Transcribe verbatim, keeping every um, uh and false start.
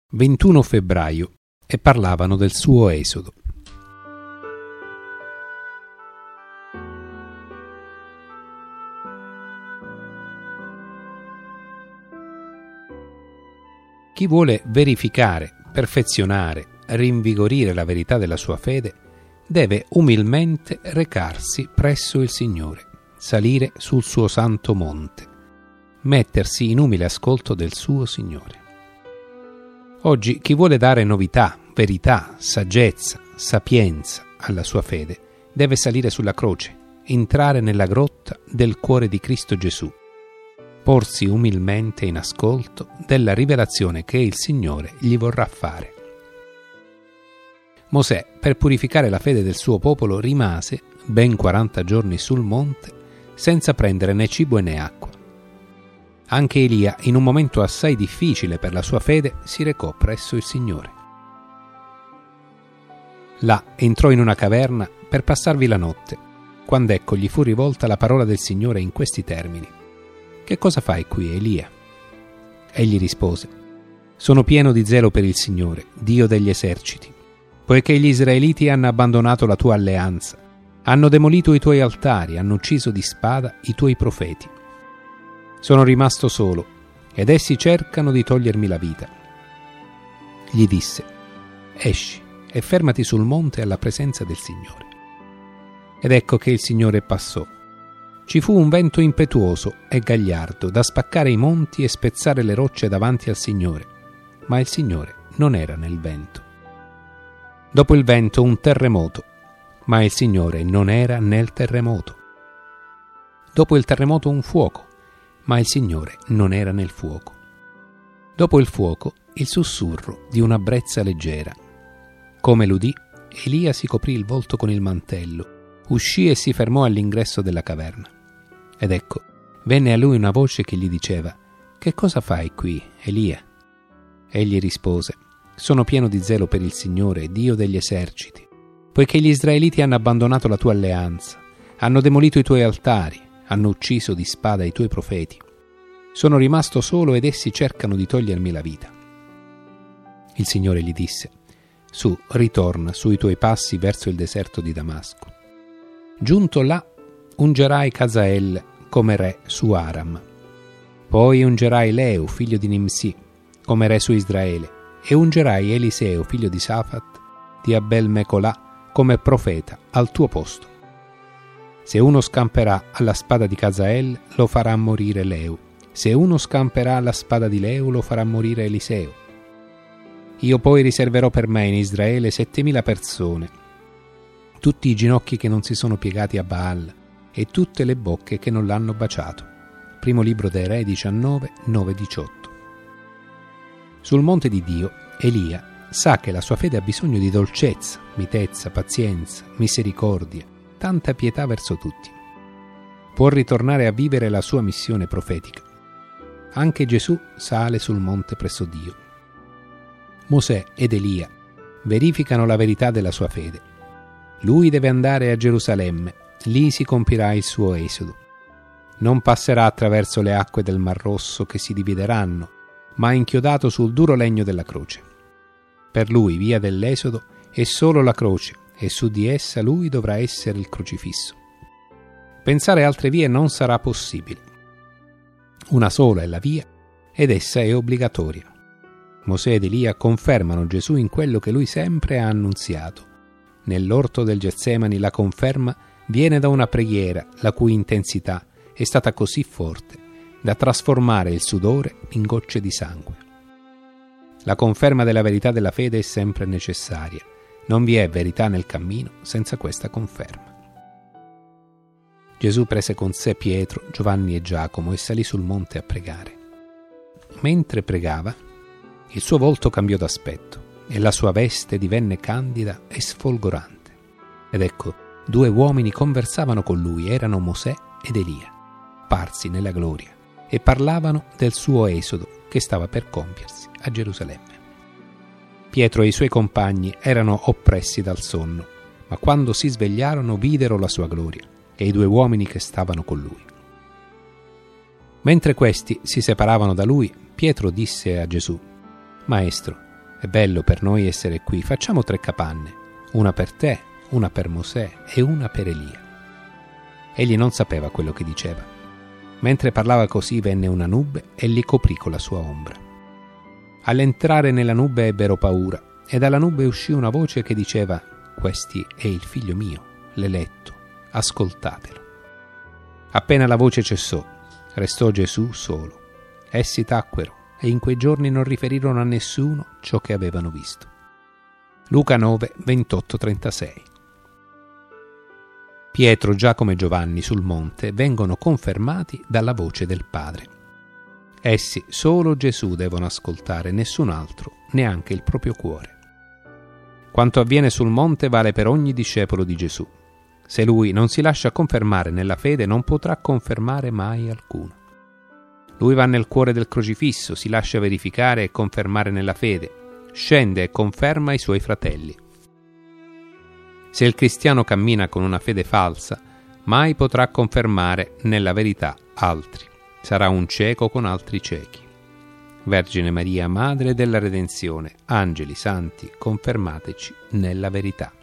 ventuno febbraio, e parlavano del suo esodo. Chi vuole verificare, perfezionare, rinvigorire la verità della sua fede, deve umilmente recarsi presso il Signore, salire sul suo santo monte, mettersi in umile ascolto del suo Signore. Oggi chi vuole dare novità, verità, saggezza, sapienza alla sua fede, deve salire sulla croce, entrare nella grotta del cuore di Cristo Gesù, porsi umilmente in ascolto della rivelazione che il Signore gli vorrà fare. Mosè, per purificare la fede del suo popolo, rimase ben quaranta giorni sul monte senza prendere né cibo né acqua. Anche Elia, in un momento assai difficile per la sua fede, si recò presso il Signore. Là entrò in una caverna per passarvi la notte, quando ecco gli fu rivolta la parola del Signore in questi termini: «Che cosa fai qui, Elia?» Egli rispose: «Sono pieno di zelo per il Signore, Dio degli eserciti, poiché gli israeliti hanno abbandonato la tua alleanza, hanno demolito i tuoi altari, hanno ucciso di spada i tuoi profeti. Sono rimasto solo, ed essi cercano di togliermi la vita». Gli disse: «Esci e fermati sul monte alla presenza del Signore». Ed ecco che il Signore passò. Ci fu un vento impetuoso e gagliardo da spaccare i monti e spezzare le rocce davanti al Signore, ma il Signore non era nel vento. Dopo il vento un terremoto, ma il Signore non era nel terremoto. Dopo il terremoto un fuoco, ma il Signore non era nel fuoco. Dopo il fuoco il sussurro di una brezza leggera. Come l'udì, Elia si coprì il volto con il mantello, uscì e si fermò all'ingresso della caverna. Ed ecco, venne a lui una voce che gli diceva: «Che cosa fai qui, Elia?» Egli rispose: «Sono pieno di zelo per il Signore, Dio degli eserciti, poiché gli israeliti hanno abbandonato la tua alleanza, hanno demolito i tuoi altari, hanno ucciso di spada i tuoi profeti. Sono rimasto solo ed essi cercano di togliermi la vita». Il Signore gli disse: «Su, ritorna sui tuoi passi verso il deserto di Damasco. Giunto là, ungerai Cazael come re su Aram. Poi ungerai Leu, figlio di Nimsi, come re su Israele, e ungerai Eliseo, figlio di Safat, di Abel Mecolà, come profeta al tuo posto. Se uno scamperà alla spada di Cazael, lo farà morire Leu. Se uno scamperà alla spada di Leu, lo farà morire Eliseo. Io poi riserverò per me in Israele settemila persone, tutti i ginocchi che non si sono piegati a Baal e tutte le bocche che non l'hanno baciato». Primo libro dei Re diciannove, nove diciotto. Sul monte di Dio, Elia sa che la sua fede ha bisogno di dolcezza, mitezza, pazienza, misericordia, tanta pietà verso tutti. Può ritornare a vivere la sua missione profetica. Anche Gesù sale sul monte presso Dio. Mosè ed Elia verificano la verità della sua fede. Lui deve andare a Gerusalemme, lì si compirà il suo esodo. Non passerà attraverso le acque del Mar Rosso che si divideranno, ma inchiodato sul duro legno della croce. Per lui, via dell'esodo, è solo la croce, e su di essa lui dovrà essere il crocifisso. Pensare altre vie non sarà possibile. Una sola è la via, ed essa è obbligatoria. Mosè ed Elia confermano Gesù in quello che lui sempre ha annunziato. Nell'orto del Getsemani la conferma viene da una preghiera la cui intensità è stata così forte da trasformare il sudore in gocce di sangue. La conferma della verità della fede è sempre necessaria. Non vi è verità nel cammino senza questa conferma. Gesù prese con sé Pietro, Giovanni e Giacomo e salì sul monte a pregare. Mentre pregava, il suo volto cambiò d'aspetto e la sua veste divenne candida e sfolgorante. Ed ecco, due uomini conversavano con lui, erano Mosè ed Elia, parsi nella gloria, e parlavano del suo esodo che stava per compiersi a Gerusalemme. Pietro e i suoi compagni erano oppressi dal sonno, ma quando si svegliarono videro la sua gloria e i due uomini che stavano con lui. Mentre questi si separavano da lui, Pietro disse a Gesù: «Maestro, È bello per noi essere qui, facciamo tre capanne, una per te, una per Mosè e una per Elia. Egli non sapeva quello che diceva. Mentre parlava così venne una nube e li coprì con la sua ombra. All'entrare nella nube ebbero paura, e dalla nube uscì una voce che diceva: «Questi è il figlio mio, l'eletto, ascoltatelo». Appena la voce cessò, restò Gesù solo. Essi tacquero e in quei giorni non riferirono a nessuno ciò che avevano visto. Luca nove, ventotto trentasei. Pietro, Giacomo e Giovanni sul monte vengono confermati dalla voce del Padre. Essi solo Gesù devono ascoltare, nessun altro, neanche il proprio cuore. Quanto avviene sul monte vale per ogni discepolo di Gesù. Se lui non si lascia confermare nella fede, non potrà confermare mai alcuno. Lui va nel cuore del crocifisso, si lascia verificare e confermare nella fede, scende e conferma i suoi fratelli. Se il cristiano cammina con una fede falsa, mai potrà confermare nella verità altri. Sarà un cieco con altri ciechi. Vergine Maria, Madre della Redenzione, angeli santi, confermateci nella verità.